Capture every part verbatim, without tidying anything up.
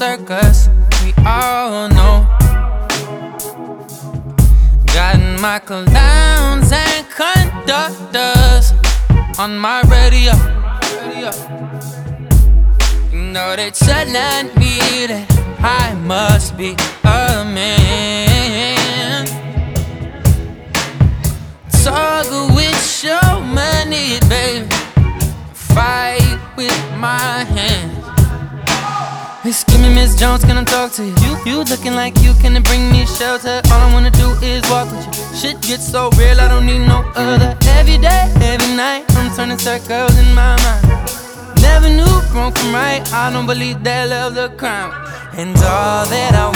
circus, we all know. Got my clowns and conductors on my radio. You know they telling me that I must be a man. Talk with your money, baby. Fight with my hands. Excuse me, Miss Jones, can I talk to you? You, you looking like you can bring me shelter. All I wanna do is walk with you. Shit gets so real, I don't need no other. Every day, every night, I'm turning circles in my mind. Never knew wrong from right, I don't believe that love's a crime. And all that I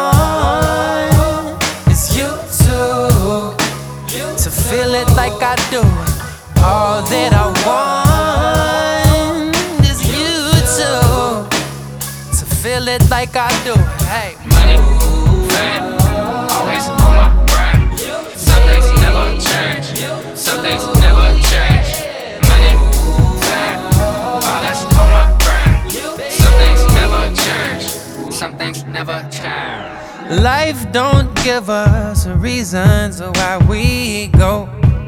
want is you to, to feel it like I do. All that I want is you to, to feel it like I do. Hey, money, fame, always on my brain. Some things never change, some things never change. Money, fame, all that's on my brain. Some things never change, some things never change. Life don't give us reasons why we go.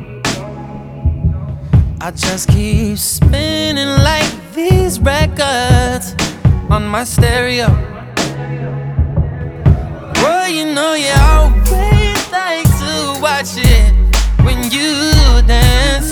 I just keep spinning like these records on my stereo. Well, you know you always like to watch it when you dance.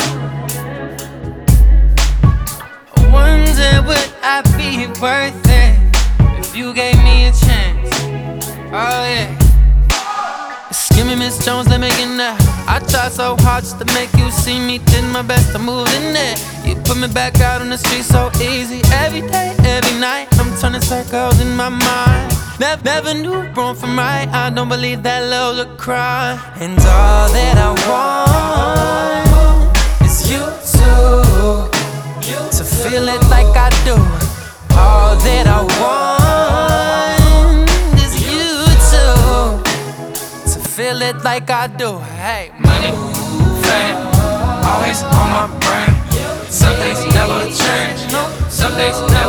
I wonder would I be worth it if you gave me a chance. Oh yeah. Excuse me, Miss Jones, let me get now. I tried so hard just to make you see me. Did my best to move in there. You put me back out on the street so easy. Every day, every night, I'm turning circles in my mind. Never, never knew wrong from right. I don't believe that love's a crime. And all that I want is you to, to feel it like I do. All that I want is you to, to feel it like I do. Hey, money, fame, always on my brain. Some things never change, some things never